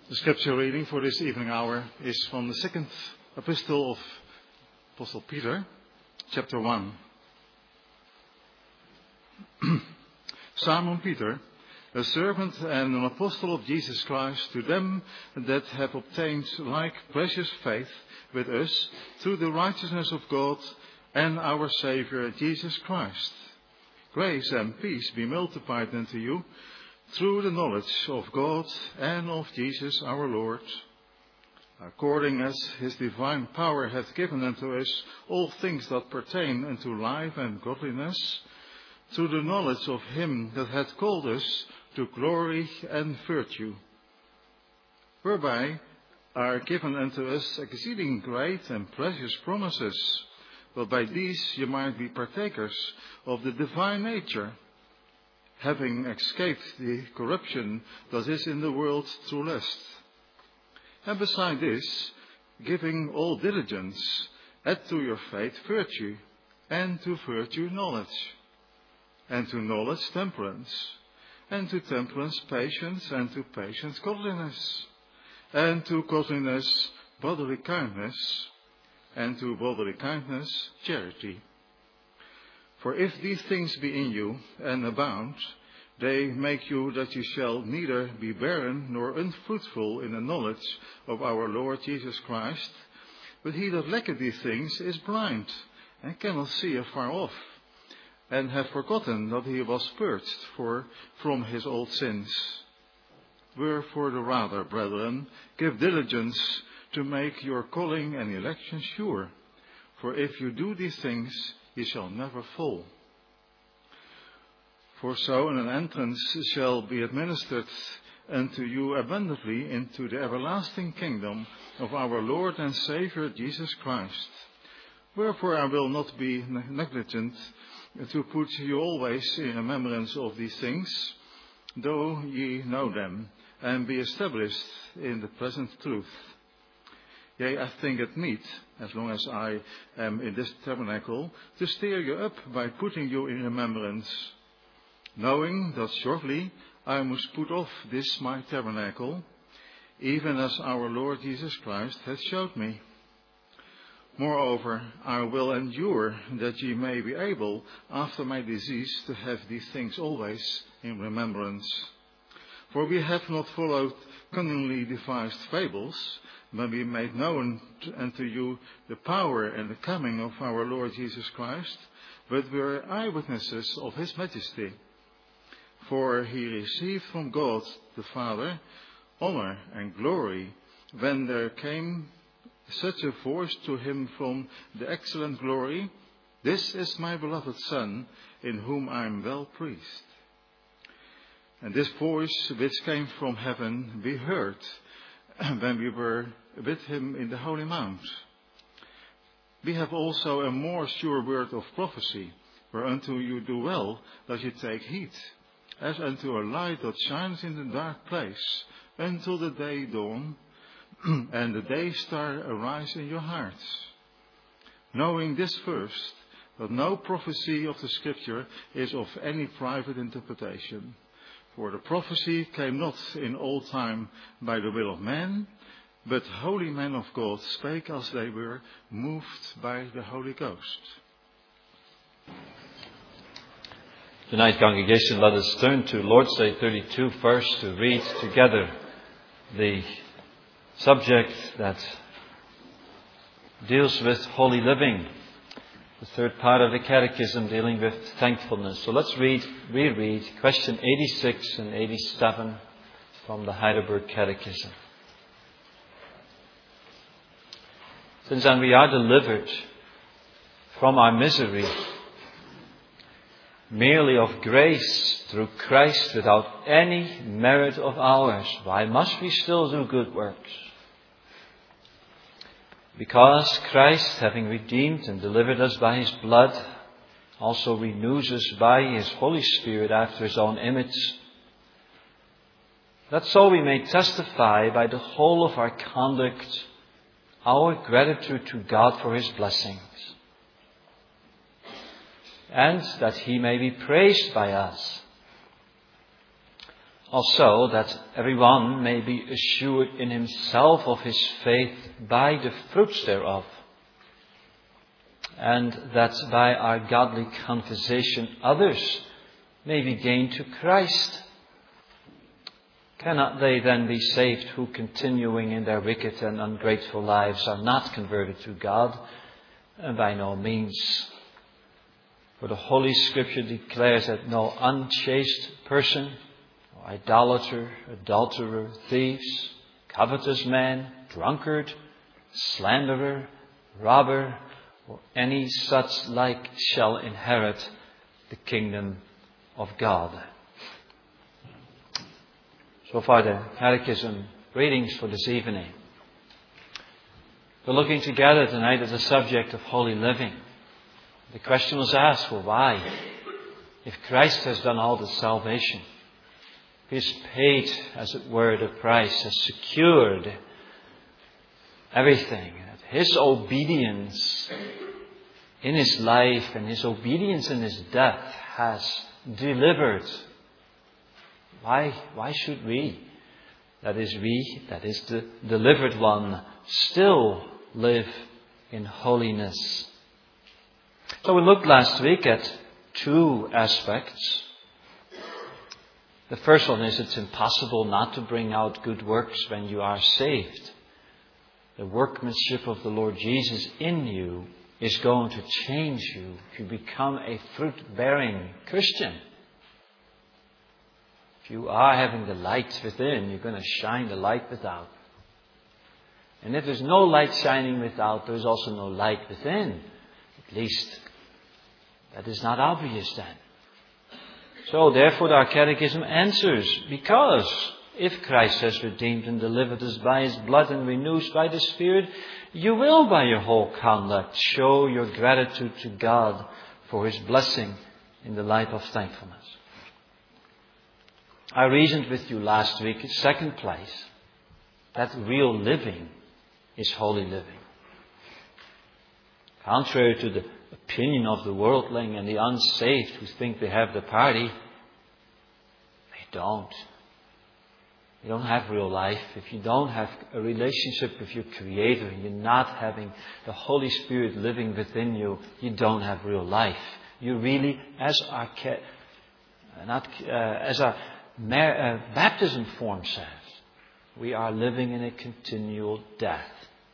The scripture reading for this evening hour is from the second epistle of Apostle Peter, chapter 1. Simon Peter, a servant and an apostle of Jesus Christ, to them that have obtained like precious faith with us through the righteousness of God and our Saviour Jesus Christ. Grace and peace be multiplied unto you through the knowledge of God and of Jesus our Lord, according as his divine power hath given unto us all things that pertain unto life and godliness, through the knowledge of him that hath called us to glory and virtue, whereby are given unto us exceeding great and precious promises, that by these ye might be partakers of the divine nature, having escaped the corruption that is in the world through lust. And beside this, giving all diligence, add to your faith virtue, and to virtue knowledge, and to knowledge temperance, and to temperance patience, and to patience godliness, and to godliness brotherly kindness, and to brotherly kindness charity. For if these things be in you and abound, they make you that you shall neither be barren nor unfruitful in the knowledge of our Lord Jesus Christ. But he that lacketh these things is blind, and cannot see afar off, and hath forgotten that he was purged from his old sins. Wherefore the rather, brethren, give diligence to make your calling and election sure. For if you do these things, ye shall never fall. For so an entrance shall be administered unto you abundantly into the everlasting kingdom of our Lord and Saviour Jesus Christ. Wherefore I will not be negligent to put you always in remembrance of these things, though ye know them, and be established in the present truth. Yea, I think it meet, as long as I am in this tabernacle, to stir you up by putting you in remembrance, knowing that shortly I must put off this my tabernacle, even as our Lord Jesus Christ hath showed me. Moreover, I will endure that ye may be able, after my decease, to have these things always in remembrance. For we have not followed cunningly devised fables, but we made known unto you the power and the coming of our Lord Jesus Christ, but we are eyewitnesses of his majesty. For he received from God the Father honor and glory, when there came such a voice to him from the excellent glory, This is my beloved Son, in whom I am well pleased. And this voice which came from heaven we heard when we were with him in the Holy Mount. We have also a more sure word of prophecy, whereunto you do well that you take heed, as unto a light that shines in the dark place, until the day dawn, and the day star arise in your hearts. Knowing this first, that no prophecy of the Scripture is of any private interpretation. For the prophecy came not in old time by the will of man, but holy men of God spake as they were moved by the Holy Ghost. Tonight, congregation, let us turn to Lord's Day 32 first to read together the subject that deals with holy living, the third part of the Catechism dealing with thankfulness. So let's reread question 86 and 87 from the Heidelberg Catechism. Since then we are delivered from our misery merely of grace through Christ without any merit of ours, why must we still do good works? Because Christ, having redeemed and delivered us by his blood, also renews us by his Holy Spirit after his own image, that so we may testify by the whole of our conduct our gratitude to God for his blessings, and that he may be praised by us. Also, that everyone may be assured in himself of his faith by the fruits thereof, and that by our godly conversation others may be gained to Christ. Cannot they then be saved who, continuing in their wicked and ungrateful lives, are not converted to God? By no means. For the Holy Scripture declares that no unchaste person, no idolater, adulterer, thieves, covetous man, drunkard, slanderer, robber, or any such like shall inherit the kingdom of God. So far the Catechism readings for this evening. We're looking together tonight at the subject of holy living. The question was asked, well, why? If Christ has done all the salvation, He has paid, as it were, the price, has secured everything. His obedience in His life and His obedience in His death has delivered. Why should we, that is the delivered one, still live in holiness? So we looked last week at two aspects. The first one is it's impossible not to bring out good works when you are saved. The workmanship of the Lord Jesus in you is going to change you if you become a fruit-bearing Christian. If you are having the light within, you're going to shine the light without. And if there's no light shining without, there's also no light within. At least that is not obvious then. So therefore our Catechism answers, because if Christ has redeemed and delivered us by His blood and renews by the Spirit, you will by your whole conduct show your gratitude to God for His blessing in the life of thankfulness. I reasoned with you last week, in second place, that real living is holy living. Contrary to the opinion of the worldling and the unsaved who think they have the party, they don't. You don't have real life. If you don't have a relationship with your Creator and you're not having the Holy Spirit living within you, you don't have real life. You really, as our baptism form says, we are living in a continual death.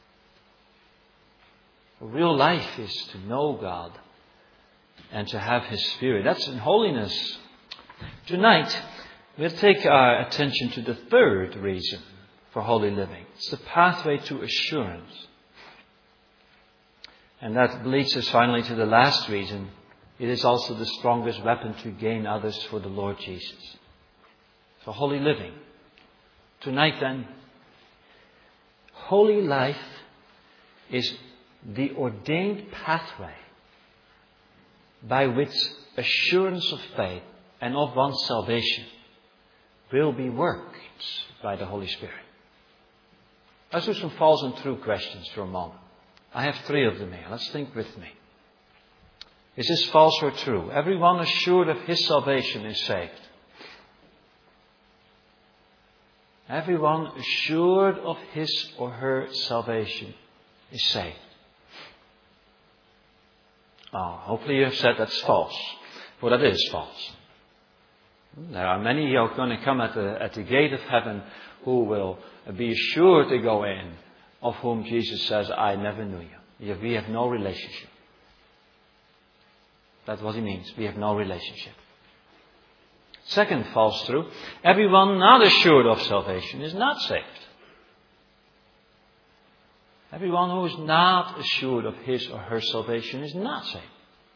Real life is to know God and to have His Spirit. That's in holiness. Tonight, we'll take our attention to the third reason for holy living. It's the pathway to assurance. And that leads us finally to the last reason. It is also the strongest weapon to gain others for the Lord Jesus. For holy living. Tonight then, holy life is the ordained pathway by which assurance of faith and of one's salvation will be worked by the Holy Spirit. Let's do some false and true questions for a moment. I have 3 of them here. Let's think with me. Is this false or true? Everyone assured of his salvation is saved. Everyone assured of his or her salvation is saved. Hopefully you have said that's false. For that is false. There are many who are going to come at the gate of heaven who will be assured to go in, of whom Jesus says, I never knew you. We have no relationship. That's what He means. We have no relationship. Second false truth. Everyone not assured of salvation is not saved. Everyone who is not assured of his or her salvation is not saved.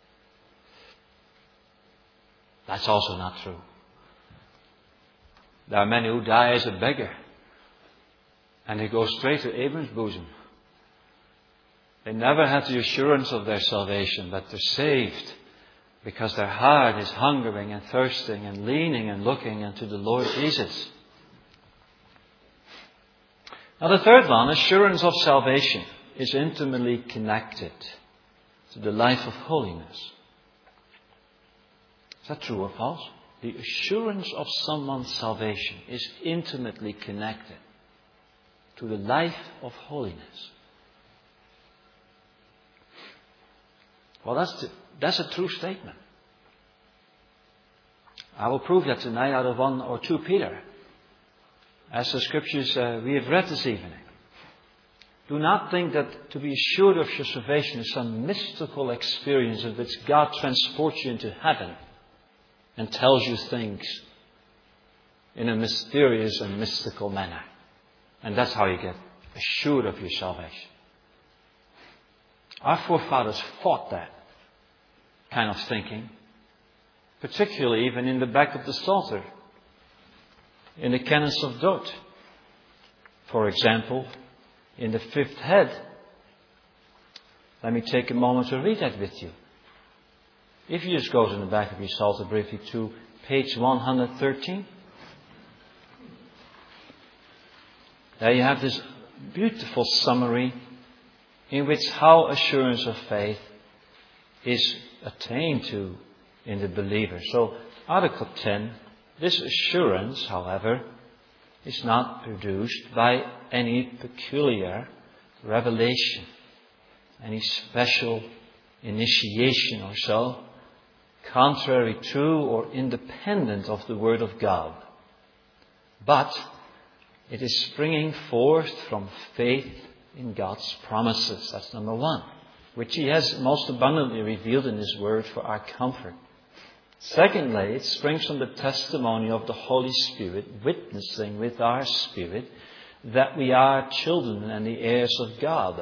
That's also not true. There are many who die as a beggar. And they go straight to Abraham's bosom. They never had the assurance of their salvation, but they're saved because their heart is hungering and thirsting and leaning and looking unto the Lord Jesus. Now the third one, assurance of salvation, is intimately connected to the life of holiness. Is that true or false? the assurance of someone's salvation is intimately connected to the life of holiness. Well, that's a true statement. I will prove that tonight out of 1 or 2 Peter, as the scriptures we have read this evening. Do not think that to be assured of your salvation is some mystical experience in which God transports you into heaven and tells you things in a mysterious and mystical manner. And that's how you get assured of your salvation. Our forefathers fought that kind of thinking, particularly even in the back of the Psalter, in the Canons of Dort. For example, in the 5th head, let me take a moment to read that with you. If you just go to the back of your Psalter briefly to page 113, there you have this beautiful summary in which how assurance of faith is attained to in the believer. So, Article 10, this assurance, however, is not produced by any peculiar revelation, any special initiation or so, contrary to or independent of the Word of God. But it is springing forth from faith in God's promises. That's number 1, which He has most abundantly revealed in His Word for our comfort. Secondly, it springs from the testimony of the Holy Spirit, witnessing with our spirit that we are children and the heirs of God.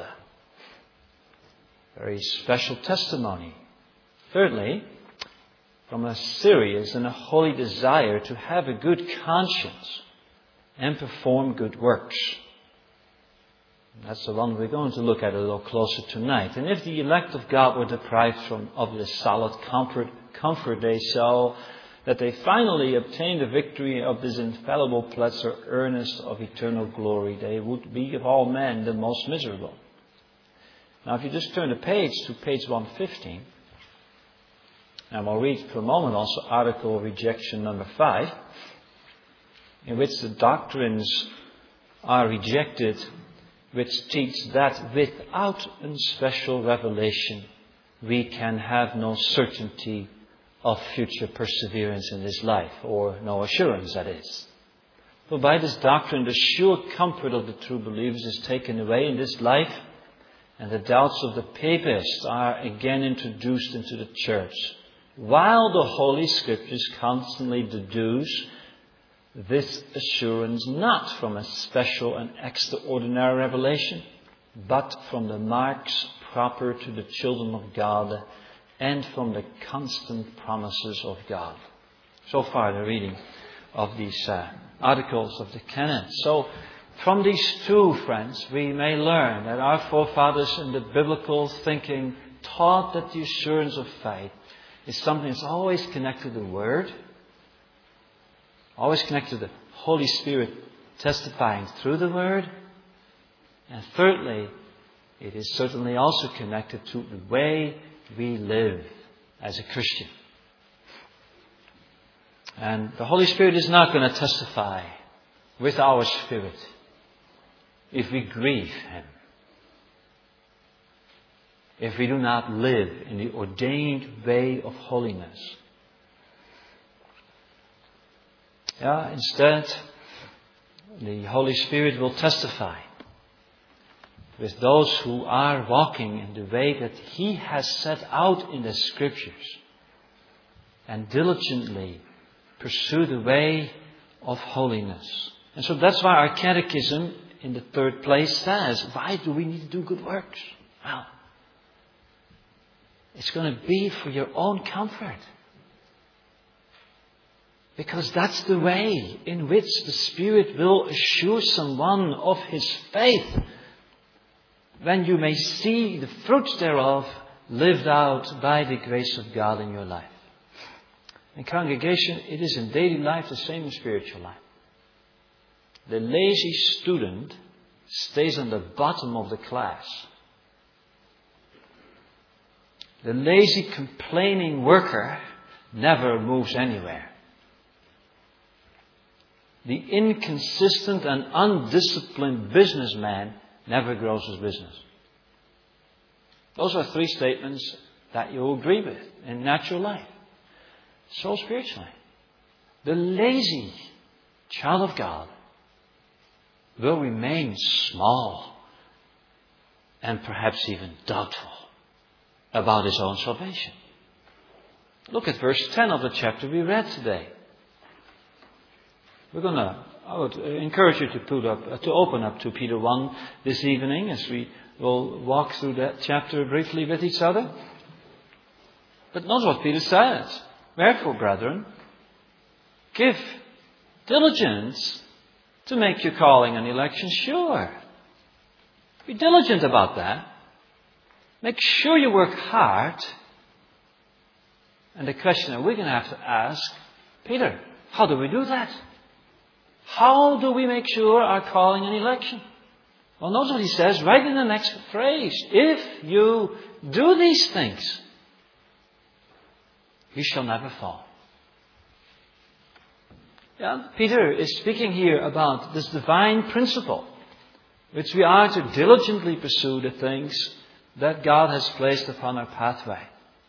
Very special testimony. Thirdly, from a serious and a holy desire to have a good conscience and perform good works. That's the one we're going to look at a little closer tonight. And if the elect of God were deprived of this solid comfort they saw that they finally obtained the victory of this infallible pledge or earnest of eternal glory, they would be of all men the most miserable. Now if you just turn the page to page 115, and we'll read for a moment also article rejection number 5, in which the doctrines are rejected which teach that without a special revelation we can have no certainty of future perseverance in this life, or no assurance, that is. For by this doctrine the sure comfort of the true believers is taken away in this life, and the doubts of the papists are again introduced into the church, while the Holy Scriptures constantly deduce this assurance not from a special and extraordinary revelation, but from the marks proper to the children of God and from the constant promises of God. So far the reading of these articles of the canon. So from these 2, friends, we may learn that our forefathers in the biblical thinking taught that the assurance of faith is something that's always connected to the Word, always connected to the Holy Spirit testifying through the Word, and thirdly, it is certainly also connected to the way we live as a Christian. And the Holy Spirit is not going to testify with our spirit if we grieve Him, if we do not live in the ordained way of holiness. Instead, the Holy Spirit will testify with those who are walking in the way that He has set out in the Scriptures and diligently pursue the way of holiness. And so that's why our catechism in the 3rd place says, why do we need to do good works? Well, it's going to be for your own comfort. Because that's the way in which the Spirit will assure someone of his faith, when you may see the fruits thereof lived out by the grace of God in your life. In congregation, it is in daily life the same in spiritual life. The lazy student stays on the bottom of the class. The lazy complaining worker never moves anywhere. the inconsistent and undisciplined businessman never grows his business. Those are three statements that you'll agree with in natural life. So spiritually, the lazy child of God will remain small and perhaps even doubtful about his own salvation. Look at verse 10 of the chapter we read today. I would encourage you to open up to Peter 1 this evening as we will walk through that chapter briefly with each other. But notice what Peter says. Wherefore, brethren, give diligence to make your calling and election sure. Be diligent about that. Make sure you work hard. And the question that we're going to have to ask, Peter, how do we do that? How do we make sure our calling and election? Well, notice what he says right in the next phrase. If you do these things, you shall never fall. Yeah, Peter is speaking here about this divine principle, which we are to diligently pursue the things that God has placed upon our pathway.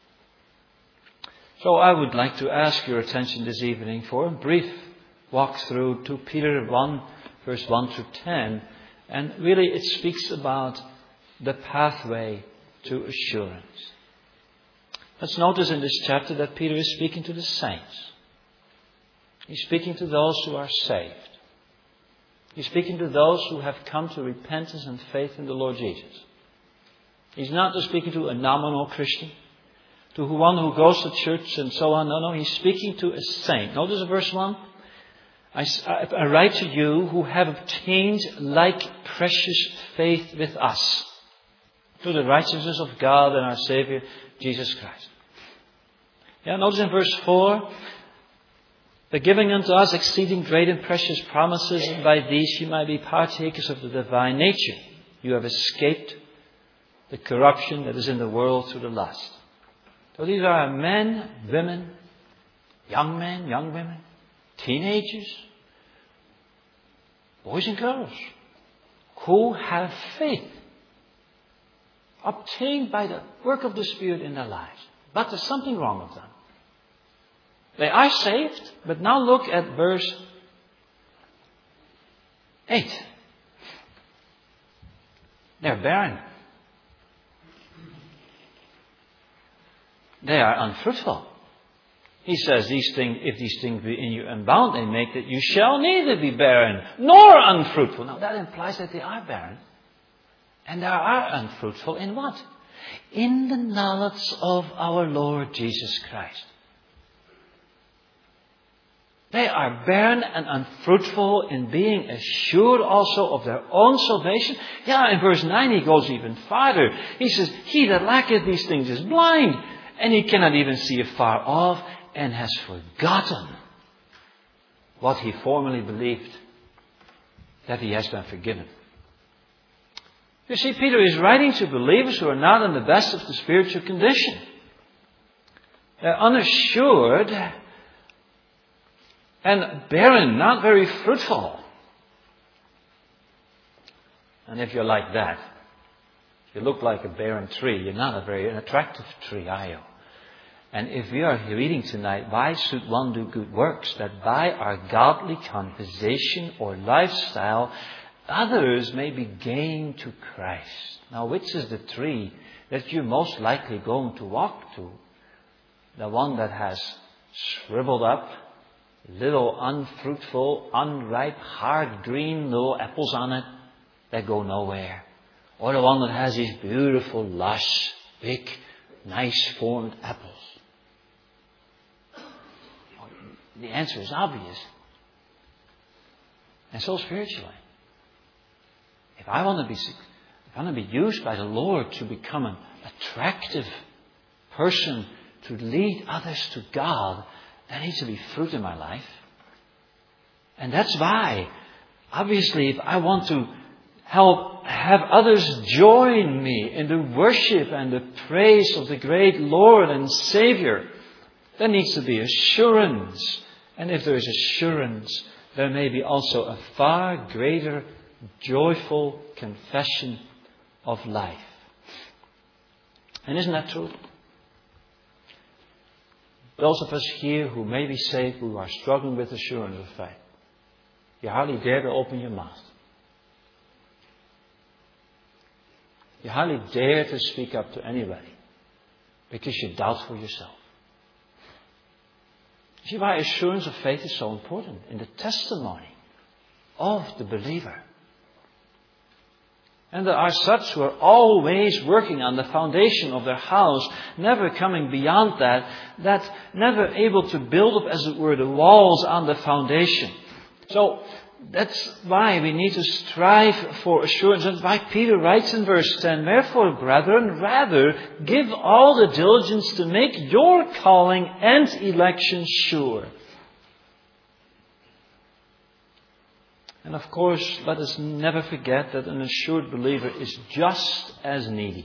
So I would like to ask your attention this evening for a brief walk through to Peter 1, verse 1 through 10. And really it speaks about the pathway to assurance. Let's notice in this chapter that Peter is speaking to the saints. He's speaking to those who are saved. He's speaking to those who have come to repentance and faith in the Lord Jesus. He's not just speaking to a nominal Christian, to one who goes to church and so on. No, he's speaking to a saint. Notice verse 1. I write to you who have obtained like precious faith with us, through the righteousness of God and our Savior, Jesus Christ. Yeah, notice in verse 4, the giving unto us exceeding great and precious promises, and by these you might be partakers of the divine nature. You have escaped the corruption that is in the world through the lust. So these are men, women, young men, young women, teenagers, boys and girls, who have faith obtained by the work of the Spirit in their lives. But there's something wrong with them. They are saved, but now look at verse 8. They're barren. They are unfruitful. He says, if these things be in you unbound, they make that you shall neither be barren nor unfruitful. Now that implies that they are barren. And they are unfruitful in what? In the knowledge of our Lord Jesus Christ. They are barren and unfruitful in being assured also of their own salvation. Yeah, in verse 9 he goes even farther. He says, he that lacketh these things is blind, and he cannot even see afar off, and has forgotten what he formerly believed, that he has been forgiven. You see, Peter is writing to believers who are not in the best of the spiritual condition. They're unassured and barren, not very fruitful. And if you're like that, if you look like a barren tree, you're not a very attractive tree, are you? And if we are reading tonight, why should one do good works? That by our godly conversation or lifestyle, others may be gained to Christ. Now, which is the tree that you're most likely going to walk to? The one that has shriveled up, little unfruitful, unripe, hard green little apples on it that go nowhere? Or the one that has these beautiful, lush, big, nice formed apples? The answer is obvious. And so spiritually, if I want to be used by the Lord to become an attractive person to lead others to God, there needs to be fruit in my life. And that's why, obviously, if I want to have others join me in the worship and the praise of the great Lord and Savior, there needs to be assurance. And if there is assurance, there may be also a far greater joyful confession of life. And isn't that true? Those of us here who may be saved, who are struggling with assurance of faith, you hardly dare to open your mouth. You hardly dare to speak up to anybody because you doubt for yourself. See why assurance of faith is so important in the testimony of the believer. And there are such who are always working on the foundation of their house, never coming beyond that never able to build up, as it were, the walls on the foundation. So that's why we need to strive for assurance. That's why Peter writes in verse 10, "Wherefore, brethren, rather give all the diligence to make your calling and election sure." And of course, let us never forget that an assured believer is just as needy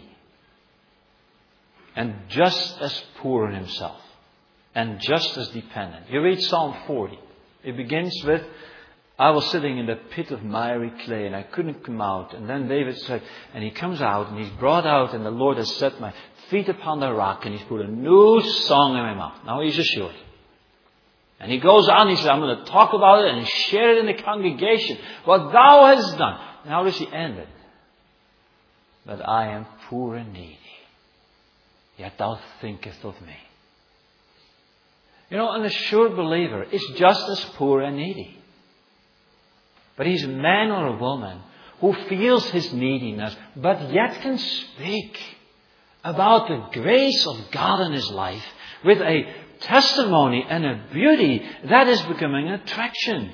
and just as poor in himself and just as dependent. You read Psalm 40. It begins with, "I was sitting in the pit of miry clay and I couldn't come out." And then David said, and he comes out and he's brought out, and the Lord has set my feet upon the rock, and he's put a new song in my mouth. Now he's assured. And he goes on, he says, "I'm going to talk about it and share it in the congregation, what thou hast done." And how does he end it? "But I am poor and needy, yet thou thinkest of me." You know, an assured believer is just as poor and needy. But he's a man or a woman who feels his neediness, but yet can speak about the grace of God in his life with a testimony and a beauty that is becoming an attraction.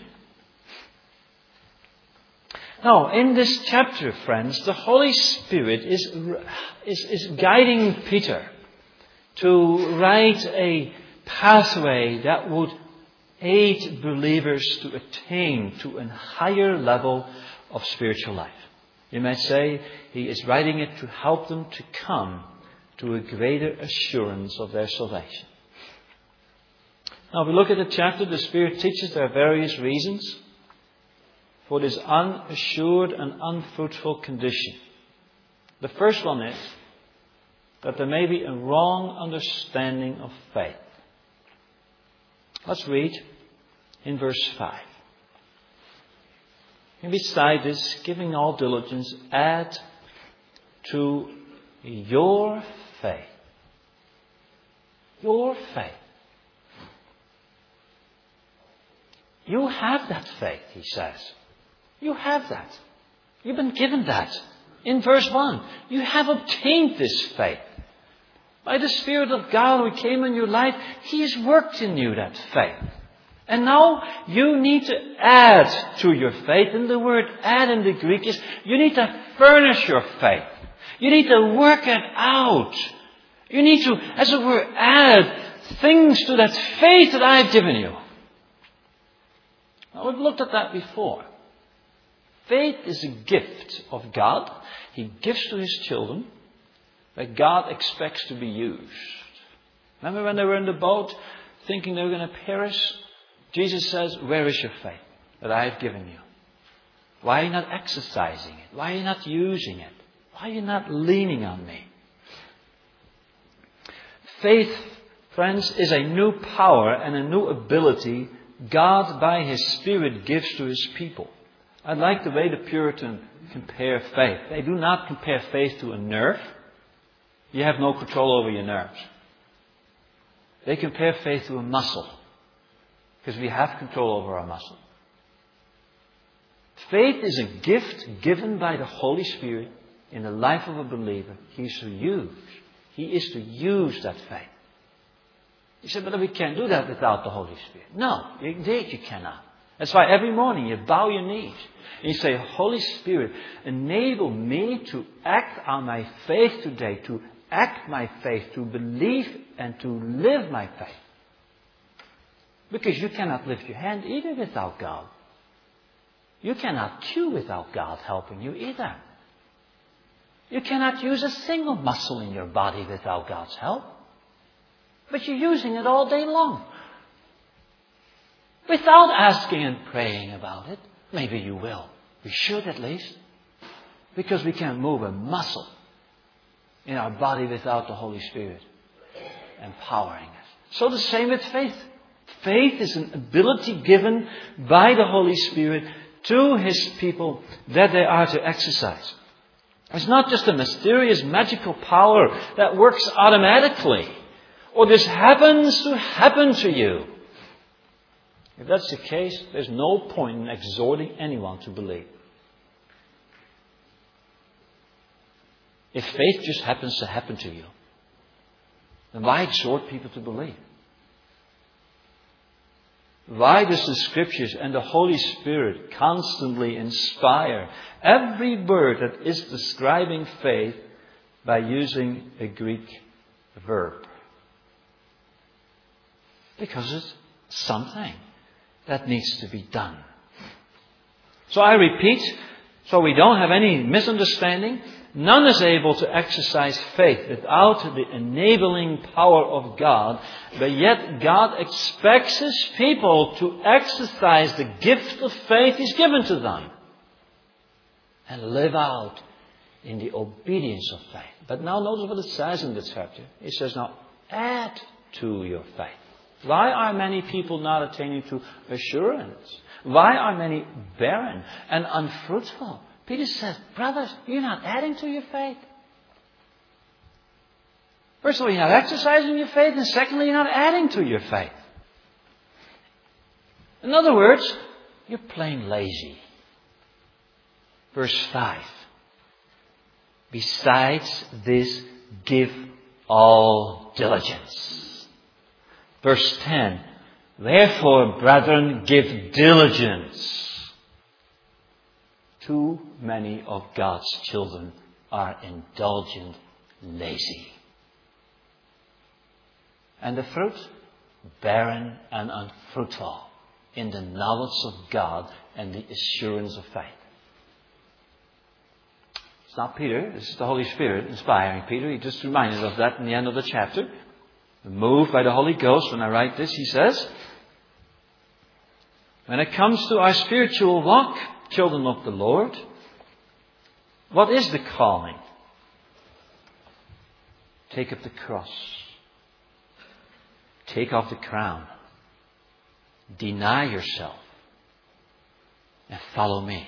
Now, in this chapter, friends, the Holy Spirit is guiding Peter to write a pathway that would aid believers to attain to a higher level of spiritual life. You might say he is writing it to help them to come to a greater assurance of their salvation. Now, if we look at the chapter, the Spirit teaches there are various reasons for this unassured and unfruitful condition. The first one is that there may be a wrong understanding of faith. Let's read in verse 5. And beside this, giving all diligence, add to your faith. Your faith. You have that faith, he says. You have that. You've been given that. In verse 1, you have obtained this faith. By the Spirit of God who came in your life, He has worked in you that faith. And now you need to add to your faith. And the word add in the Greek is you need to furnish your faith. You need to work it out. You need to, as it were, add things to that faith that I've given you. Now, we've looked at that before. Faith is a gift of God. He gives to His children that God expects to be used. Remember when they were in the boat thinking they were going to perish? Jesus says, "Where is your faith that I have given you? Why are you not exercising it? Why are you not using it? Why are you not leaning on me?" Faith, friends, is a new power and a new ability God, by His Spirit, gives to His people. I like the way the Puritans compare faith. They do not compare faith to a nerve. You have no control over your nerves. They compare faith to a muscle, because we have control over our muscle. Faith is a gift given by the Holy Spirit in the life of a believer. He is to use. He is to use that faith. You say, "But we can't do that without the Holy Spirit." No, indeed you cannot. That's why every morning you bow your knees and you say, "Holy Spirit, enable me to act on my faith today, to act my faith, to believe and to live my faith." Because you cannot lift your hand either without God. You cannot chew without God helping you either. You cannot use a single muscle in your body without God's help. But you're using it all day long. without asking and praying about it. Maybe you will. We should at least. Because we can't move a muscle in our body without the Holy Spirit empowering us. So the same with faith. Faith is an ability given by the Holy Spirit to His people that they are to exercise. It's not just a mysterious magical power that works automatically. Or this happens to happen to you. If that's the case, there's no point in exhorting anyone to believe. If faith just happens to happen to you, then why exhort people to believe? Why does the Scriptures and the Holy Spirit constantly inspire every word that is describing faith by using a Greek verb? Because it's something that needs to be done. So I repeat, so we don't have any misunderstanding, none is able to exercise faith without the enabling power of God, but yet God expects His people to exercise the gift of faith He's given to them and live out in the obedience of faith. But now notice what it says in this chapter. It says, now add to your faith. Why are many people not attaining to assurance? Why are many barren and unfruitful? Peter says, brothers, you're not adding to your faith. First of all, you're not exercising your faith. And secondly, you're not adding to your faith. In other words, you're playing lazy. Verse 5. Besides this, give all diligence. Verse 10. Therefore, brethren, give diligence. Too many of God's children are indulgent, lazy. And the fruit? Barren and unfruitful in the knowledge of God and the assurance of faith. It's not Peter, this is the Holy Spirit inspiring Peter. He just reminded of that in the end of the chapter. Moved by the Holy Ghost, when I write this, he says, when it comes to our spiritual walk, children of the Lord, what is the calling? Take up the cross. Take off the crown. Deny yourself. And follow me.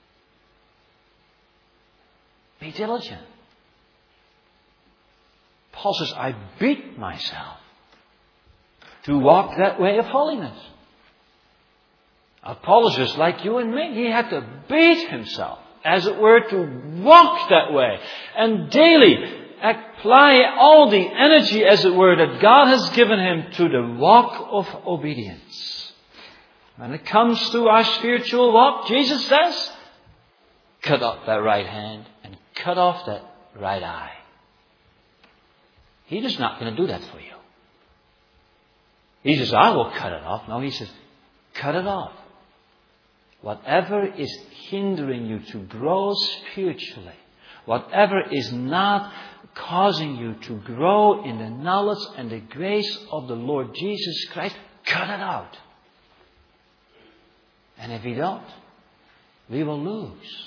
Be diligent. Paul says, I beat myself to walk that way of holiness. Paul is just like you and me. He had to beat himself, as it were, to walk that way. And daily apply all the energy, as it were, that God has given him to the walk of obedience. When it comes to our spiritual walk, Jesus says, cut off that right hand and cut off that right eye. He's just not going to do that for you. He says, I will cut it off. No, he says, cut it off. Whatever is hindering you to grow spiritually, whatever is not causing you to grow in the knowledge and the grace of the Lord Jesus Christ, cut it out. And if we don't, we will lose.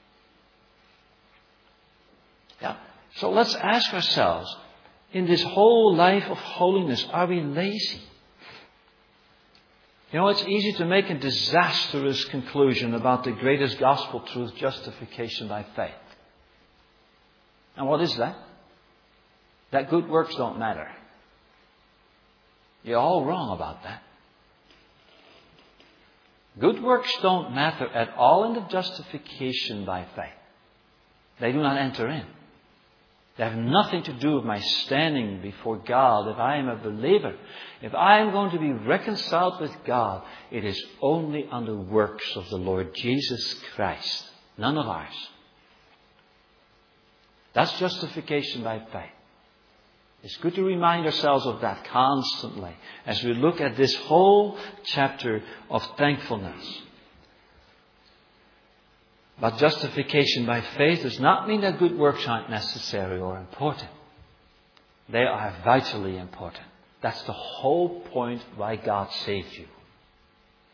Yeah. So let's ask ourselves, in this whole life of holiness, are we lazy? You know, it's easy to make a disastrous conclusion about the greatest gospel truth, justification by faith. And what is that? That good works don't matter. You're all wrong about that. Good works don't matter at all in the justification by faith. They do not enter in. They have nothing to do with my standing before God. If I am a believer, if I am going to be reconciled with God, it is only on the works of the Lord Jesus Christ. None of ours. That's justification by faith. It's good to remind ourselves of that constantly as we look at this whole chapter of thankfulness. But justification by faith does not mean that good works aren't necessary or important. They are vitally important. That's the whole point why God saved you.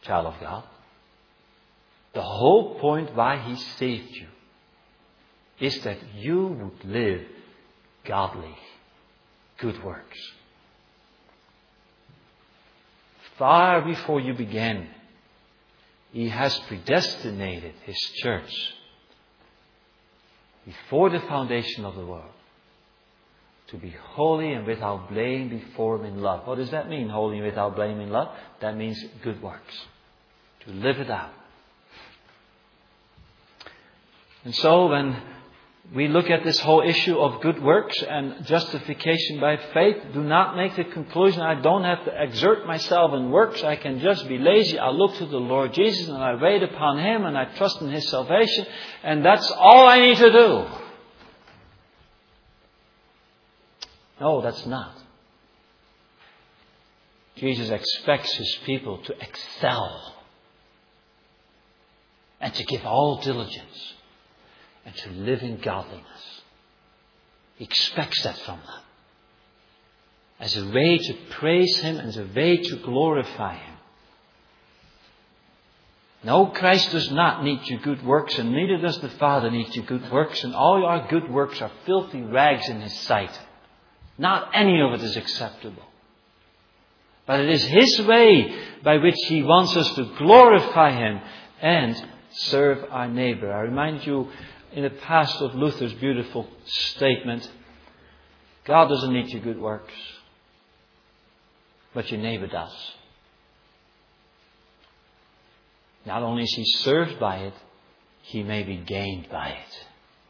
child of God. The whole point why He saved you is that you would live godly, good works. Far before you began, He has predestinated His church before the foundation of the world to be holy and without blame before Him in love. What does that mean, holy and without blame in love? That means good works. To live it out. And so when we look at this whole issue of good works and justification by faith, do not make the conclusion I don't have to exert myself in works. I can just be lazy. I look to the Lord Jesus and I wait upon Him and I trust in His salvation. And that's all I need to do. No, that's not. Jesus expects His people to excel and to give all diligence and to live in godliness. He expects that from them as a way to praise Him and as a way to glorify Him. No, Christ does not need your good works, and neither does the Father need your good works, and all our good works are filthy rags in His sight. Not any of it is acceptable. But it is His way by which He wants us to glorify Him and serve our neighbor. I remind you in the past of Luther's beautiful statement, God doesn't need your good works, but your neighbor does. Not only is he served by it, he may be gained by it.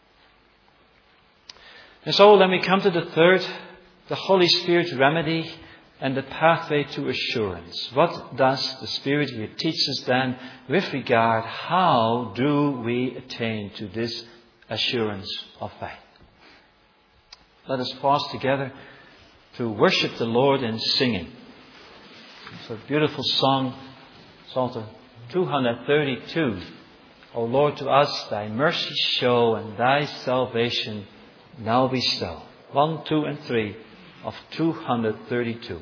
And so then we come to the third, the Holy Spirit's remedy and the pathway to assurance. What does the Spirit here teach us then with regard, how do we attain to this assurance of faith? Let us pause together to worship the Lord in singing. It's a beautiful song, Psalm 232. O Lord, to us thy mercy show and thy salvation now bestow. 1, 2, and 3 of 232.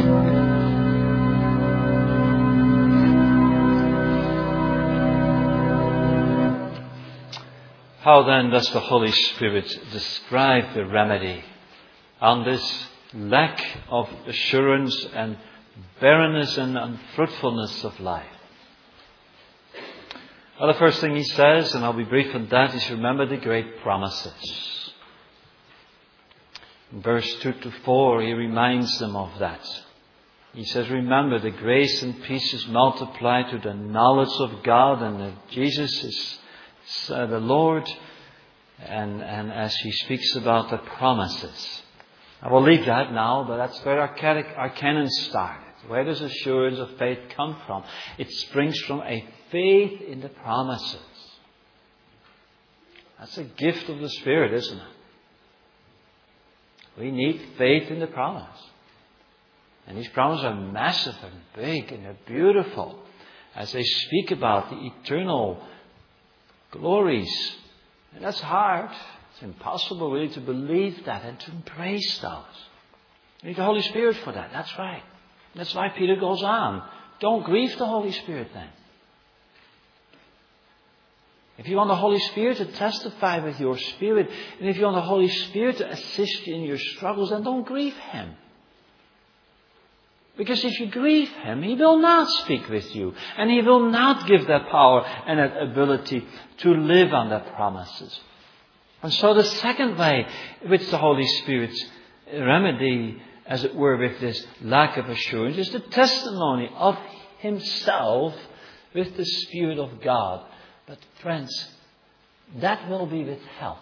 How then does the Holy Spirit describe the remedy on this lack of assurance and barrenness and unfruitfulness of life? Well, the first thing he says, and I'll be brief on that, is remember the great promises. In verse 2 to 4, he reminds them of that. He says, remember the grace and peace is multiplied to the knowledge of God and that Jesus is the Lord, and as he speaks about the promises. I will leave that now, but that's where our canon started. Where does assurance of faith come from? It springs from a faith in the promises. That's a gift of the Spirit, isn't it? We need faith in the promise. And these promises are massive and big and they're beautiful as they speak about the eternal glories. And that's hard. It's impossible really to believe that and to embrace those. You need the Holy Spirit for that. That's right. That's why Peter goes on. Don't grieve the Holy Spirit then. If you want the Holy Spirit to testify with your spirit, and if you want the Holy Spirit to assist you in your struggles, then don't grieve Him. Because if you grieve Him, He will not speak with you. And He will not give that power and that ability to live on that promises. And so the second way which the Holy Spirit's remedy, as it were, with this lack of assurance, is the testimony of Himself with the Spirit of God. But friends, that will be withheld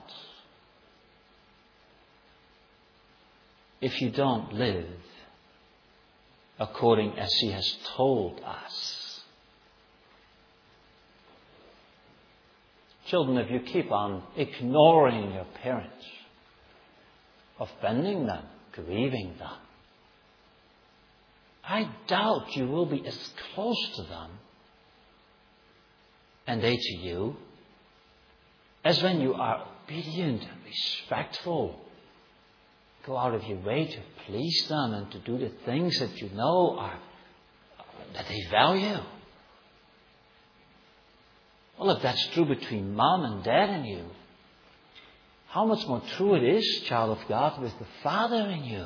if you don't live according as He has told us. Children, if you keep on ignoring your parents, offending them, grieving them, I doubt you will be as close to them and they to you as when you are obedient and respectful. Go out of your way to please them and to do the things that you know are that they value. Well, if that's true between mom and dad and you, how much more true it is, child of God, with the Father in you.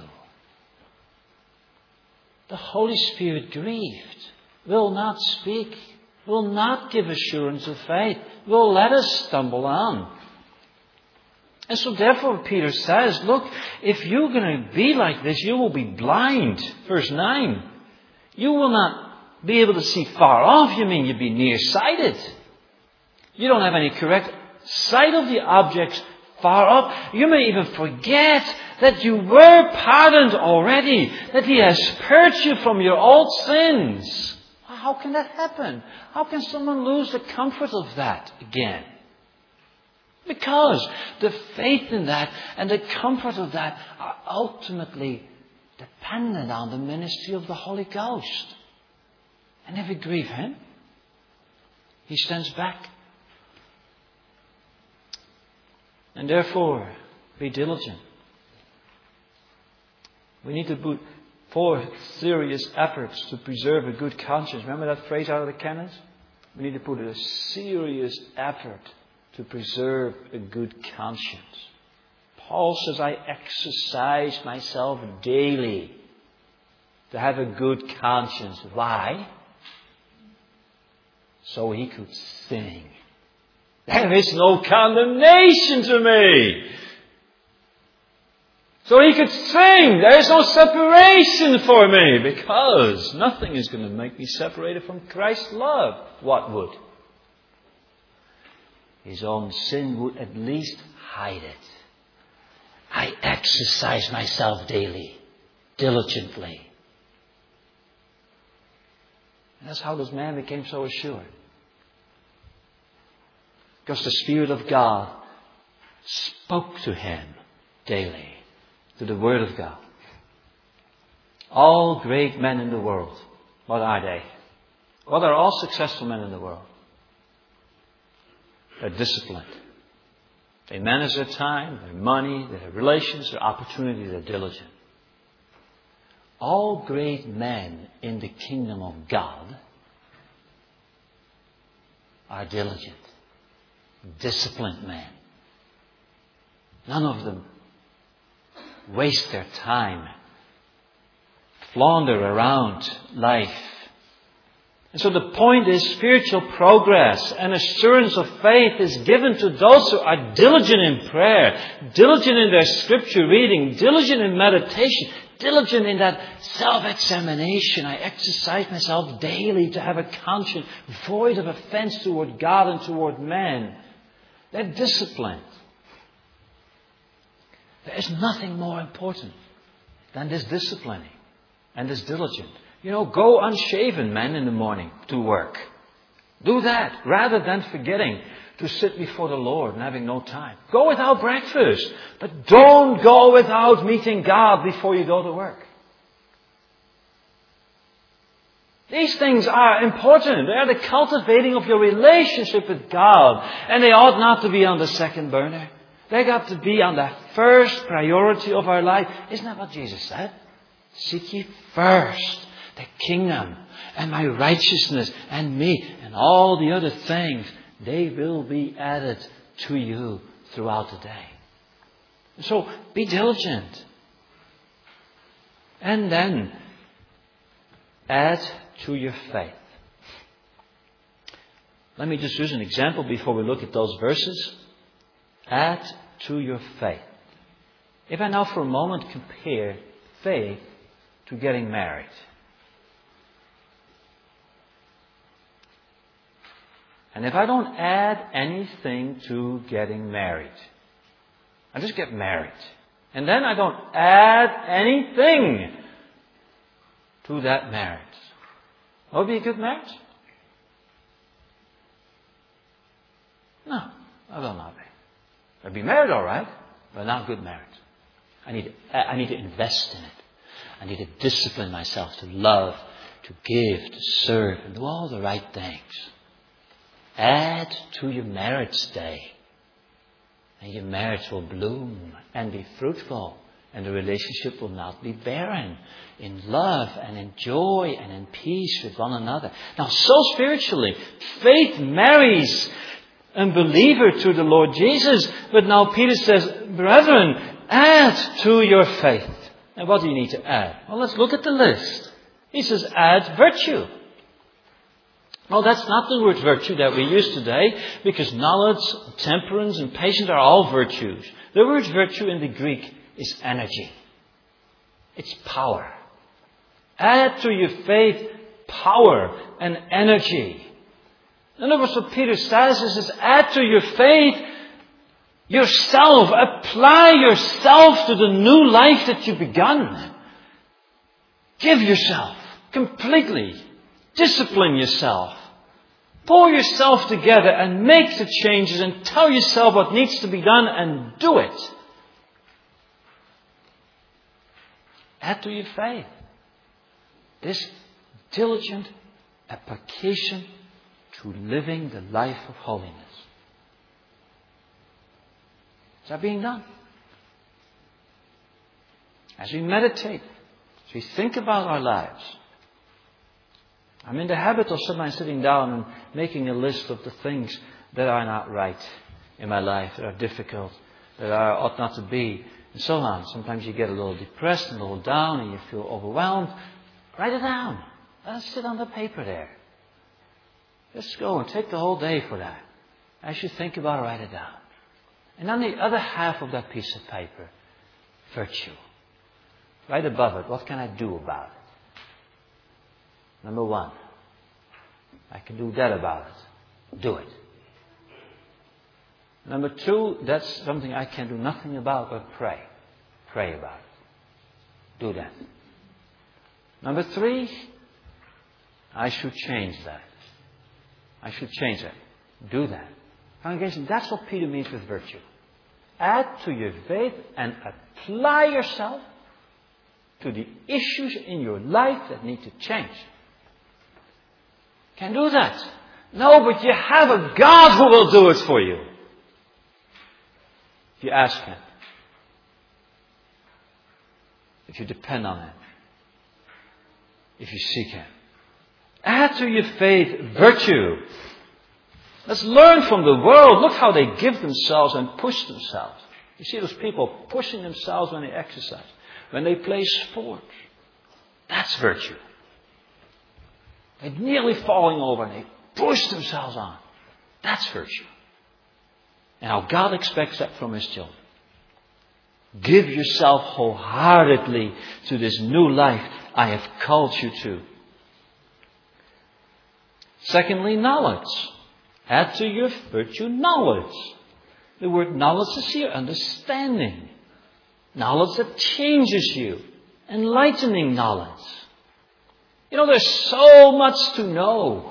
The Holy Spirit grieved, will not speak, will not give assurance of faith, will let us stumble on. And so therefore Peter says, look, if you're going to be like this, you will be blind. Verse 9. You will not be able to see far off. You mean you'll be nearsighted. You don't have any correct sight of the objects far up. You may even forget that you were pardoned already, that He has purged you from your old sins. How can that happen? How can someone lose the comfort of that again? Because the faith in that and the comfort of that are ultimately dependent on the ministry of the Holy Ghost. And if we grieve Him, He stands back. And therefore, be diligent. We need to put forth serious efforts to preserve a good conscience. Remember that phrase out of the canons? We need to put a serious effort to preserve a good conscience. Paul says, I exercise myself daily to have a good conscience. Why? So he could sing. There is no condemnation to me. So he could sing. There is no separation for me, because nothing is going to make me separated from Christ's love. What would? His own sin would at least hide it. I exercise myself daily, diligently. And that's how this man became so assured. Because the Spirit of God spoke to him daily, to the Word of God. All great men in the world, what are they? What are all successful men in the world? They're disciplined. They manage their time, their money, their relations, their opportunity, they're diligent. all great men in the kingdom of God are diligent, disciplined men. None of them waste their time, flounder around life. And so the point is, spiritual progress and assurance of faith is given to those who are diligent in prayer, diligent in their scripture reading, diligent in meditation, diligent in that self-examination. I exercise myself daily to have a conscience void of offense toward God and toward man. They're disciplined. There is nothing more important than this disciplining and this diligence. Go unshaven, men, in the morning to work. Do that rather than forgetting to sit before the Lord and having no time. Go without breakfast, but don't go without meeting God before you go to work. These things are important. They are the cultivating of your relationship with God, and they ought not to be on the second burner. They got to be on the first priority of our life. Isn't that what Jesus said? Seek ye first the kingdom and my righteousness and me and all the other things. They will be added to you throughout the day. So be diligent. And then add to your faith. Let me just use an example before we look at those verses. Add to your faith. If I now for a moment compare faith to getting married. And if I don't add anything to getting married, I just get married. And then I don't add anything to that marriage. Will it be a good marriage? No, I will not be. I'll be married all right, but not good marriage. I need to invest in it. I need to discipline myself to love, to give, to serve, and do all the right things. Add to your marriage day. And your marriage will bloom and be fruitful. And the relationship will not be barren. In love and in joy and in peace with one another. Now, so spiritually, faith marries a believer to the Lord Jesus. But now Peter says, brethren, add to your faith. And what do you need to add? Well, let's look at the list. He says, add virtue. Well, that's not the word virtue that we use today, because knowledge, temperance, and patience are all virtues. The word virtue in the Greek is energy. It's power. Add to your faith power and energy. In other words, what Peter says is add to your faith yourself. Apply yourself to the new life that you've begun. Give yourself completely. Discipline yourself. Pull yourself together and make the changes and tell yourself what needs to be done and do it. Add to your faith this diligent application to living the life of holiness. Is that being done? As we meditate, as we think about our lives, I'm in the habit of sometimes sitting down and making a list of the things that are not right in my life, that are difficult, that ought not to be, and so on. Sometimes you get a little depressed and a little down and you feel overwhelmed. Write it down. Let it sit on the paper there. Just go and take the whole day for that. As you think about it, write it down. And on the other half of that piece of paper, virtue. Right above it, what can I do about it? Number one, I can do that about it. Do it. Number two, that's something I can do nothing about but pray. Pray about it. Do that. Number three, I should change that. I should change that. Do that. Congregation, that's what Peter means with virtue. Add to your faith and apply yourself to the issues in your life that need to change. Can't do that. No, but you have a God who will do it for you. If you ask Him. If you depend on Him. if you seek Him. Add to your faith virtue. Let's learn from the world. Look how they give themselves and push themselves. You see those people pushing themselves when they exercise, when they play sports. That's virtue. They're nearly falling over and they push themselves on. That's virtue. And how God expects that from His children. Give yourself wholeheartedly to this new life I have called you to. Secondly, knowledge. Add to your virtue knowledge. The word knowledge is here, understanding. Knowledge that changes you. Enlightening knowledge. You know, there's so much to know.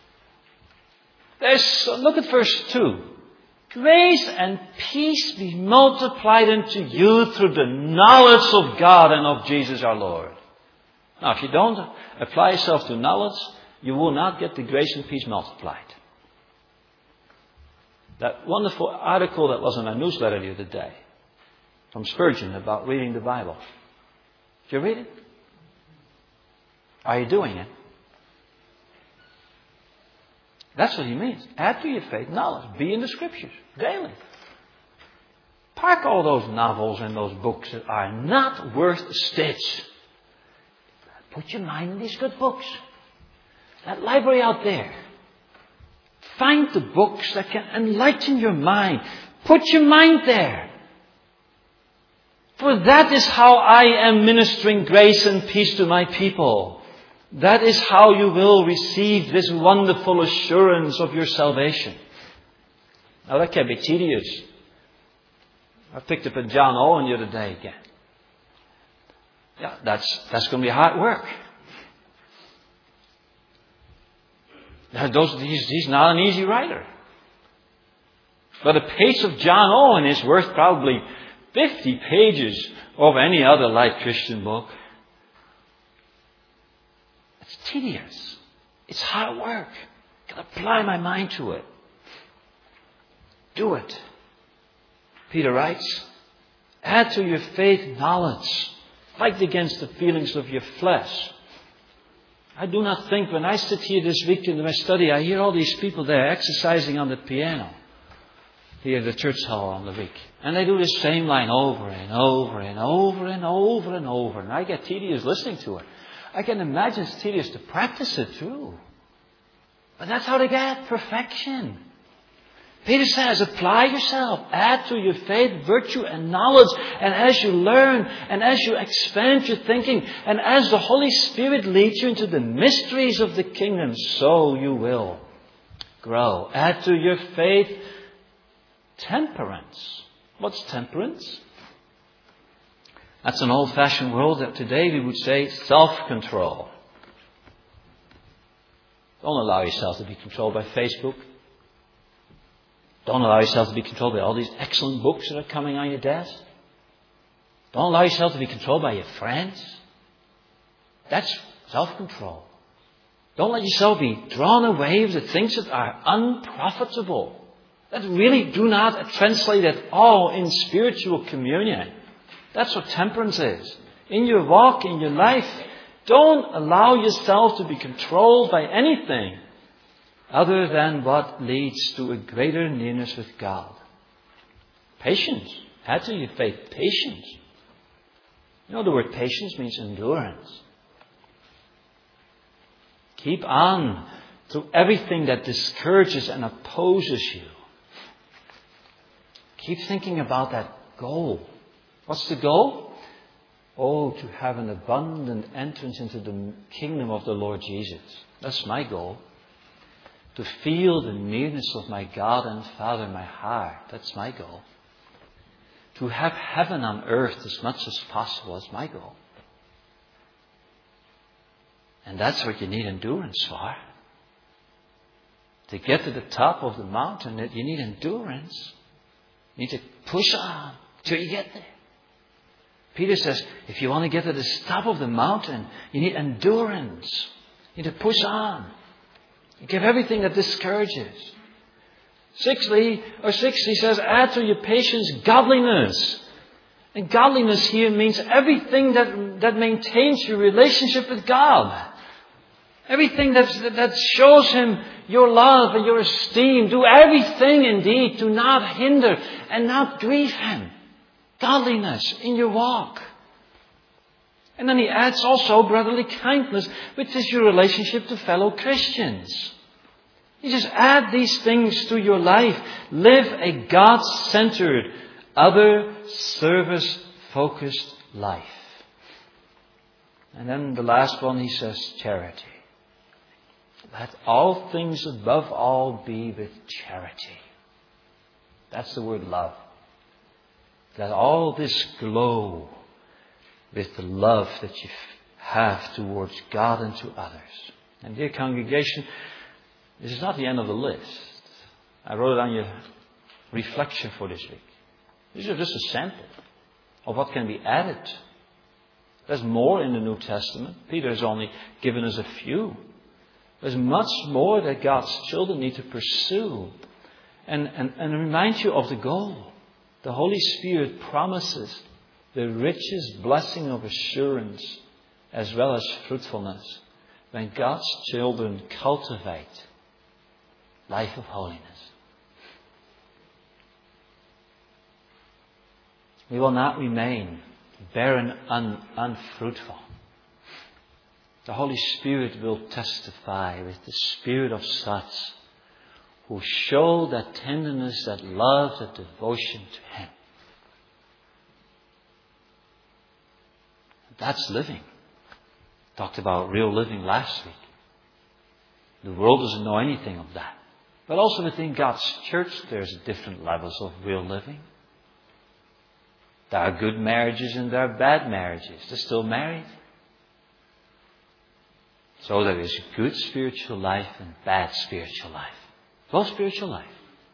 Look at verse 2. Grace and peace be multiplied unto you through the knowledge of God and of Jesus our Lord. Now, if you don't apply yourself to knowledge, you will not get the grace and peace multiplied. That wonderful article that was in my newsletter the other day from Spurgeon about reading the Bible. Did you read it? Are you doing it? That's what he means. Add to your faith knowledge. Be in the Scriptures daily. Park all those novels and those books that are not worth a stitch. Put your mind in these good books. That library out there. Find the books that can enlighten your mind. Put your mind there. For that is how I am ministering grace and peace to my people. That is how you will receive this wonderful assurance of your salvation. Now that can be tedious. I picked up a John Owen the other day again. Yeah, that's going to be hard work. He's not an easy writer. But a page of John Owen is worth probably 50 pages of any other light Christian book. It's tedious. It's hard work. I can apply my mind to it. Do it. Peter writes, add to your faith knowledge. Fight against the feelings of your flesh. I do not think when I sit here this week in my study, I hear all these people there exercising on the piano here at the church hall on the week. And they do the same line over and over and over and over and over. And I get tedious listening to it. I can imagine it's tedious to practice it too. But that's how to get perfection. Peter says, apply yourself. Add to your faith virtue and knowledge. And as you learn and as you expand your thinking and as the Holy Spirit leads you into the mysteries of the kingdom, so you will grow. Add to your faith temperance. What's temperance? That's an old-fashioned word that today we would say self-control. Don't allow yourself to be controlled by Facebook. Don't allow yourself to be controlled by all these excellent books that are coming on your desk. Don't allow yourself to be controlled by your friends. That's self-control. Don't let yourself be drawn away with the things that are unprofitable, that really do not translate at all in spiritual communion. That's what temperance is. In your walk, in your life, don't allow yourself to be controlled by anything other than what leads to a greater nearness with God. Patience. Add to your faith patience. You know, the word patience means endurance. Keep on through everything that discourages and opposes you. Keep thinking about that goal. What's the goal? Oh, to have an abundant entrance into the kingdom of the Lord Jesus. That's my goal. To feel the nearness of my God and Father in my heart. That's my goal. To have heaven on earth as much as possible. That's my goal. And that's what you need endurance for. To get to the top of the mountain, you need endurance. You need to push on till you get there. Peter says, if you want to get to the top of the mountain, you need endurance. You need to push on. You give everything that discourages. Sixthly, he says, add to your patience godliness. And godliness here means everything that maintains your relationship with God. Everything that shows Him your love and your esteem. Do everything indeed to not hinder and not grieve Him. Godliness in your walk. And then he adds also brotherly kindness, which is your relationship to fellow Christians. You just add these things to your life. Live a God-centered, other service-focused life. And then the last one he says, charity. Let all things above all be with charity. That's the word love. Let all this glow with the love that you have towards God and to others. And dear congregation, this is not the end of the list. I wrote it on your reflection for this week. These are just a sample of what can be added. There's more in the New Testament. Peter has only given us a few. There's much more that God's children need to pursue. And remind you of the goal. The Holy Spirit promises the richest blessing of assurance as well as fruitfulness when God's children cultivate life of holiness. We will not remain barren, unfruitful. The Holy Spirit will testify with the spirit of such who show that tenderness, that love, that devotion to Him. That's living. Talked about real living last week. The world doesn't know anything of that. But also within God's church, there's different levels of real living. There are good marriages and there are bad marriages. They're still married. So there is good spiritual life and bad spiritual life. Both spiritual life.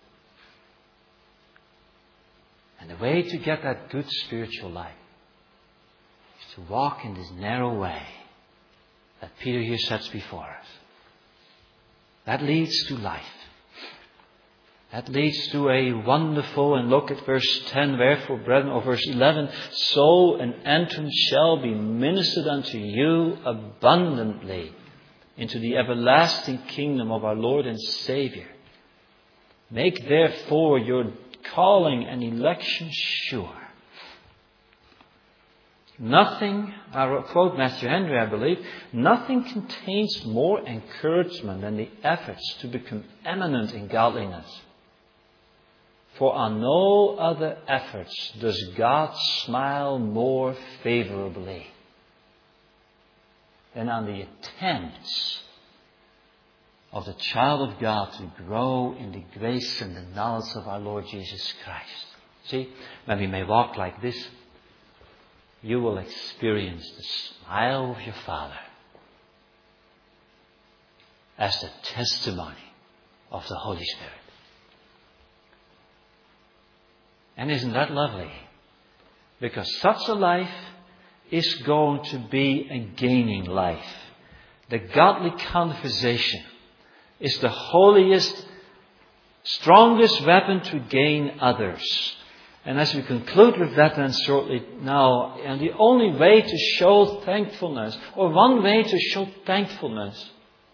And the way to get that good spiritual life is to walk in this narrow way that Peter here sets before us. That leads to life. That leads to a wonderful, and look at verse 10, wherefore, brethren, or verse 11, so an entrance shall be ministered unto you abundantly into the everlasting kingdom of our Lord and Saviour. Make therefore your calling and election sure. Nothing, I quote Matthew Henry, I believe, nothing contains more encouragement than the efforts to become eminent in godliness. For on no other efforts does God smile more favorably than on the attempts of the child of God to grow in the grace and the knowledge of our Lord Jesus Christ. See, when we may walk like this, you will experience the smile of your Father as the testimony of the Holy Spirit. And isn't that lovely? Because such a life is going to be a gaining life. The godly conversation is the holiest, strongest weapon to gain others. And as we conclude with that then shortly now, and the only way to show thankfulness, or one way to show thankfulness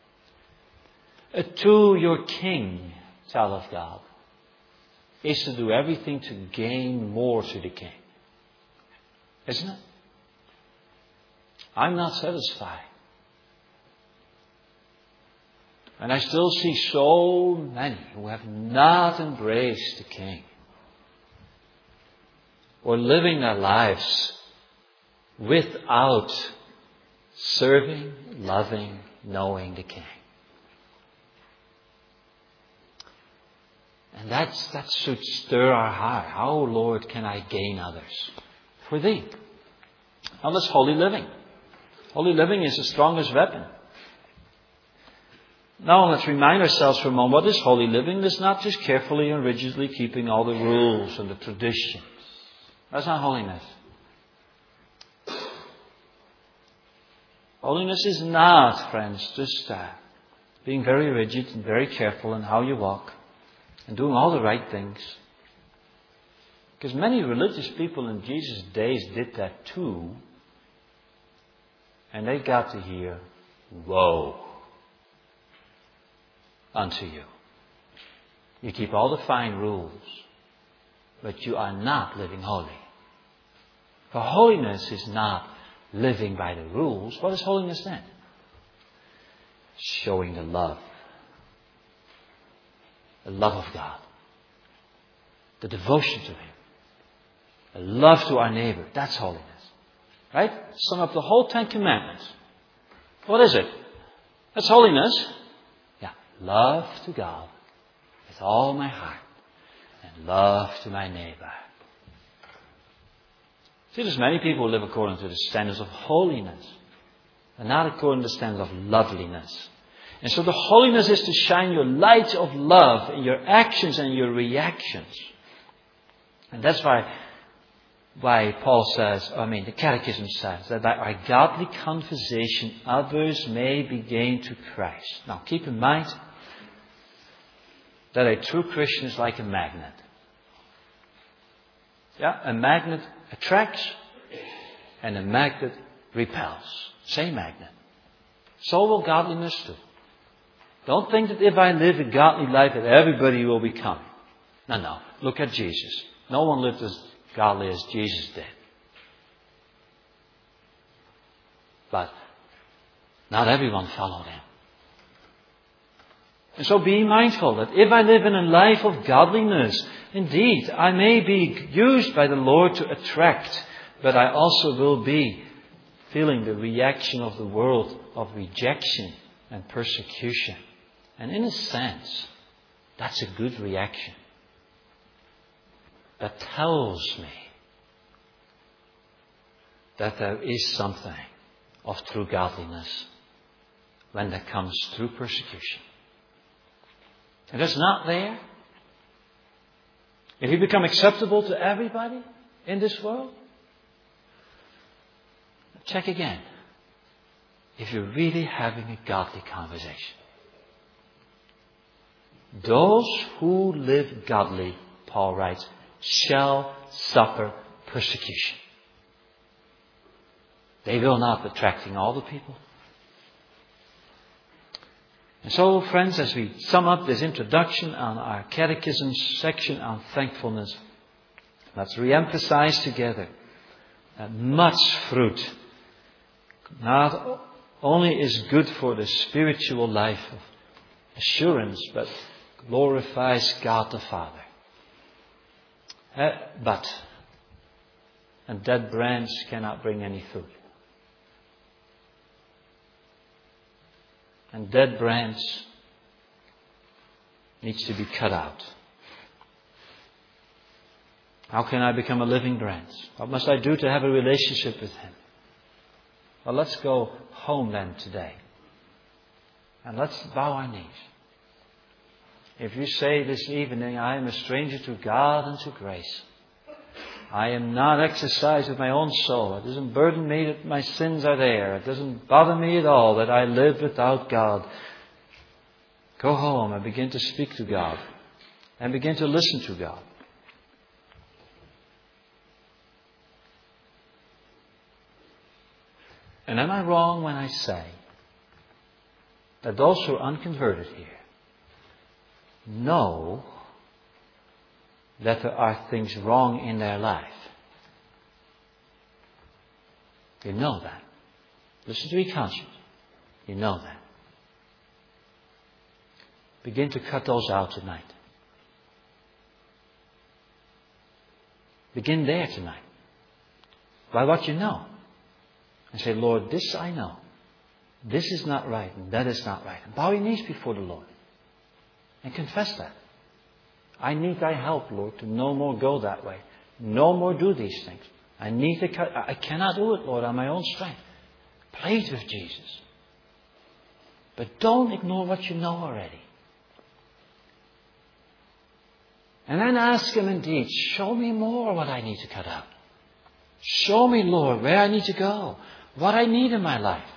to your King, child of God, is to do everything to gain more to the King. Isn't it? I'm not satisfied. And I still see so many who have not embraced the King, or living their lives without serving, loving, knowing the King. And that should stir our heart. How, Lord, can I gain others for Thee? Now that's holy living. Holy living is the strongest weapon. Now let's remind ourselves for a moment, what is holy living? It's not just carefully and rigidly keeping all the rules and the traditions. That's not holiness. Holiness is not, friends, just being very rigid and very careful in how you walk and doing all the right things. Because many religious people in Jesus' days did that too. And they got to hear, woe unto you. You keep all the fine rules, but you are not living holy. For holiness is not living by the rules. What is holiness then? Showing the love. The love of God. The devotion to Him. The love to our neighbor. That's holiness. Right? Sum up the whole 10 Commandments. What is it? That's holiness. Yeah. Love to God with all my heart. And love to my neighbor. See, there's many people who live according to the standards of holiness. And not according to the standards of loveliness. And so the holiness is to shine your light of love in your actions and your reactions. And that's why Paul says, the Catechism says, that by our godly conversation others may be gained to Christ. Now keep in mind that a true Christian is like a magnet. Yeah, a magnet attracts and a magnet repels. Same magnet. So will godliness too. Don't think that if I live a godly life that everybody will be coming. No. Look at Jesus. No one lived as godly as Jesus did. But not everyone followed Him. And so be mindful that if I live in a life of godliness, indeed, I may be used by the Lord to attract, but I also will be feeling the reaction of the world of rejection and persecution. And in a sense, that's a good reaction. That tells me that there is something of true godliness when that comes through persecution. If it's not there, if you become acceptable to everybody in this world, check again. If you're really having a godly conversation. Those who live godly, Paul writes, shall suffer persecution. They will not be attracting all the people. And so, friends, as we sum up this introduction on our catechism section on thankfulness, let's re-emphasize together that much fruit not only is good for the spiritual life of assurance, but glorifies God the Father. But a dead branch cannot bring any fruit. And dead branch needs to be cut out. How can I become a living branch? What must I do to have a relationship with Him? Well, let's go home then today. And let's bow our knees. If you say this evening, I am a stranger to God and to grace. I am not exercised with my own soul. It doesn't burden me that my sins are there. It doesn't bother me at all that I live without God. Go home and begin to speak to God. And begin to listen to God. And am I wrong when I say that those who are unconverted here know that there are things wrong in their life? You know that. Listen to your conscience. You know that. Begin to cut those out tonight. Begin there tonight. By what you know. And say, Lord, this I know. This is not right and that is not right. And bow your knees before the Lord. And confess that. I need Thy help, Lord, to no more go that way. No more do these things. I cannot do it, Lord, on my own strength. Plead with Jesus. But don't ignore what you know already. And then ask Him indeed, show me more what I need to cut out. Show me, Lord, where I need to go. What I need in my life.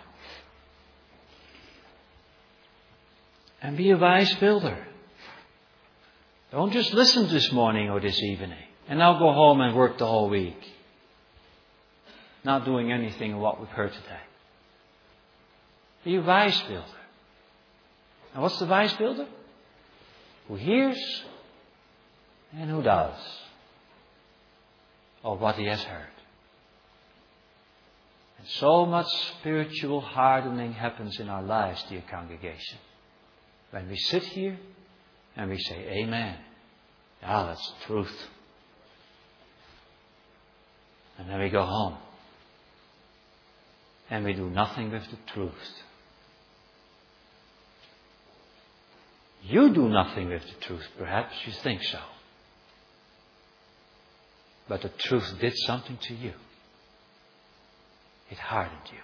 And be a wise builder. Don't just listen this morning or this evening. And now go home and work the whole week. Not doing anything of what we've heard today. Be a wise builder. And what's the wise builder? who hears and who does of what he has heard. And so much spiritual hardening happens in our lives, dear congregation. When we sit here and we say, Amen. Ah, that's the truth. And then we go home. And we do nothing with the truth. You do nothing with the truth, perhaps you think so. But the truth did something to you. It hardened you.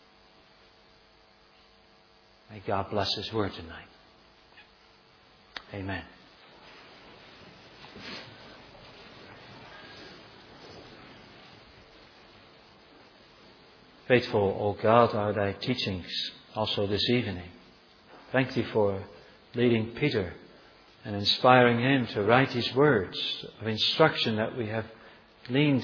May God bless His word tonight. Amen. Faithful, O God, are thy teachings also this evening. Thank thee for leading Peter and inspiring him to write these words of instruction that we have gleaned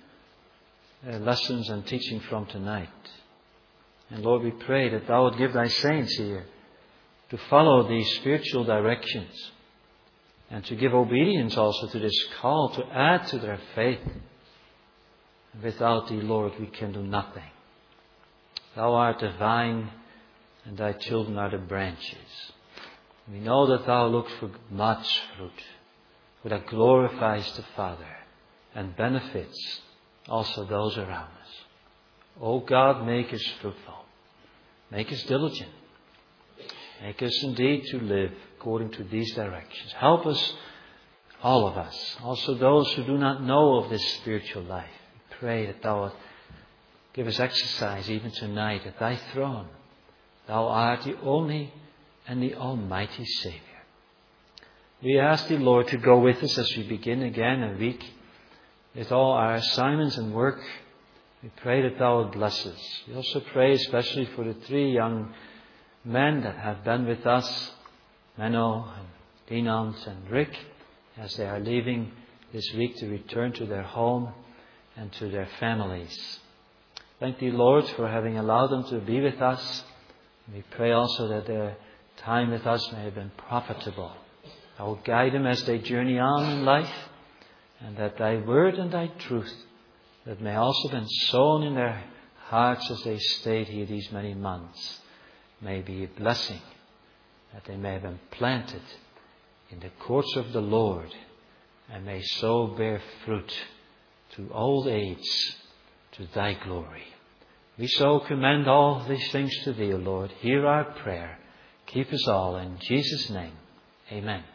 lessons and teaching from tonight. And Lord, we pray that thou would give thy saints here to follow these spiritual directions and to give obedience also to this call to add to their faith. Without thee, Lord, we can do nothing. Thou art the vine and thy children are the branches. We know that thou look for much fruit, for that glorifies the Father and benefits also those around us. O God, make us fruitful. Make us diligent. Make us indeed to live according to these directions. Help us, all of us, also those who do not know of this spiritual life. We pray that thou would give us exercise even tonight at thy throne. Thou art the only and the almighty Savior. We ask thee, Lord, to go with us as we begin again a week with all our assignments and work. We pray that thou would bless us. We also pray especially for the 3 young men that have been with us, Menno and Dinant and Rick, as they are leaving this week to return to their home and to their families. Thank thee, Lord, for having allowed them to be with us. We pray also that their time with us may have been profitable. Thou will guide them as they journey on in life, and that thy word and thy truth that may also have been sown in their hearts as they stayed here these many months may be a blessing, that they may have been planted in the courts of the Lord and may so bear fruit to old age to thy glory. We so commend all these things to thee, O Lord. Hear our prayer. Keep us all in Jesus' name. Amen.